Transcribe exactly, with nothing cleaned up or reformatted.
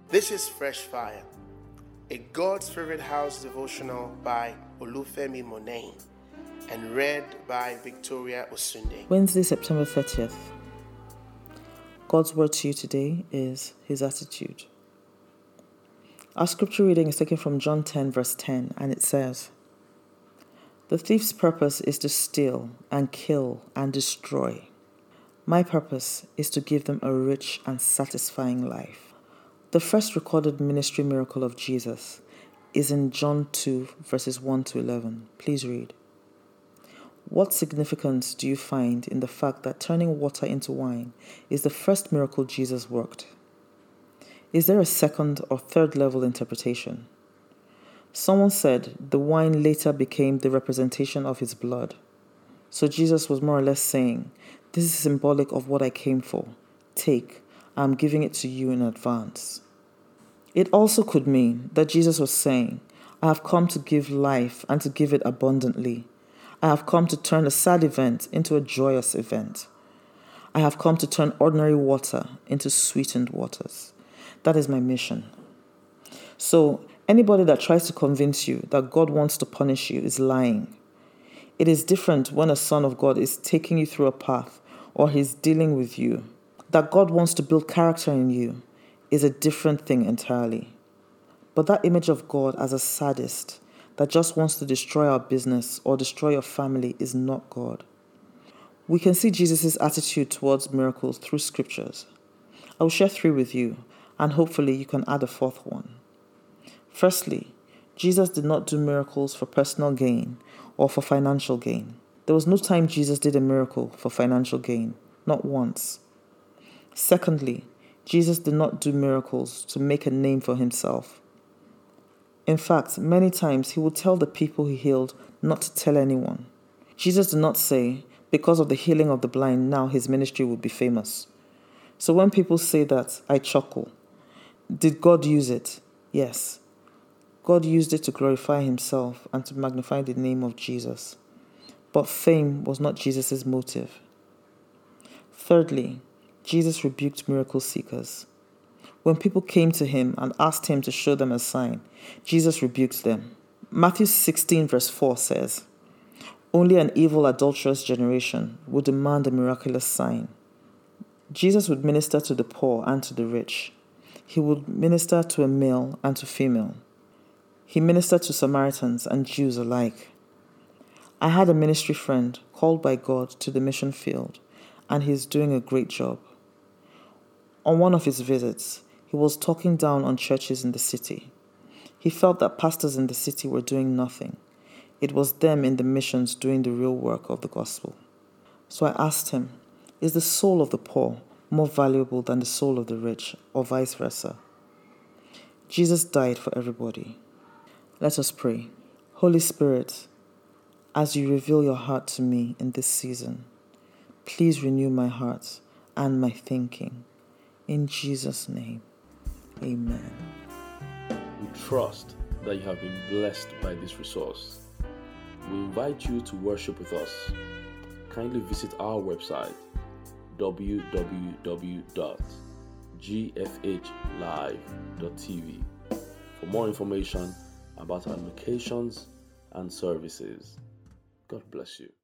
This is Fresh Fire, a God's Favorite House devotional by Olufemi Monain and read by Victoria Osunde. Wednesday, September thirtieth. God's word to you today is His attitude. Our scripture reading is taken from John ten, verse ten, and it says, "The thief's purpose is to steal and kill and destroy. My purpose is to give them a rich and satisfying life." The first recorded ministry miracle of Jesus is in John two, verses one to eleven. Please read. What significance do you find in the fact that turning water into wine is the first miracle Jesus worked? Is there a second or third level interpretation? Someone said the wine later became the representation of his blood. So Jesus was more or less saying, "This is symbolic of what I came for. Take, I'm giving it to you in advance." It also could mean that Jesus was saying, "I have come to give life and to give it abundantly. I have come to turn a sad event into a joyous event. I have come to turn ordinary water into sweetened waters. That is my mission." So, anybody that tries to convince you that God wants to punish you is lying. It is different when a son of God is taking you through a path or he's dealing with you. That God wants to build character in you is a different thing entirely. But that image of God as a sadist that just wants to destroy our business or destroy your family is not God. We can see Jesus' attitude towards miracles through scriptures. I will share three with you, and hopefully you can add a fourth one. Firstly, Jesus did not do miracles for personal gain or for financial gain. There was no time Jesus did a miracle for financial gain, not once. Secondly, Jesus did not do miracles to make a name for himself. In fact, many times he would tell the people he healed not to tell anyone. Jesus did not say, because of the healing of the blind, now his ministry would be famous. So when people say that, I chuckle. Did God use it? Yes. God used it to glorify himself and to magnify the name of Jesus. But fame was not Jesus' motive. Thirdly, Jesus rebuked miracle seekers. When people came to him and asked him to show them a sign, Jesus rebuked them. Matthew sixteen verse four says, "Only an evil, adulterous generation would demand a miraculous sign." Jesus would minister to the poor and to the rich. He would minister to a male and to female. He ministered to Samaritans and Jews alike. I had a ministry friend called by God to the mission field, and he is doing a great job. On one of his visits, he was talking down on churches in the city. He felt that pastors in the city were doing nothing. It was them in the missions doing the real work of the gospel. So I asked him, is the soul of the poor more valuable than the soul of the rich, or vice versa? Jesus died for everybody. Let us pray. Holy Spirit, as you reveal your heart to me in this season, please renew my heart and my thinking. In Jesus' name, amen. We trust that you have been blessed by this resource. We invite you to worship with us. Kindly visit our website, w w w dot g f h live dot t v, for more information about our locations and services. God bless you.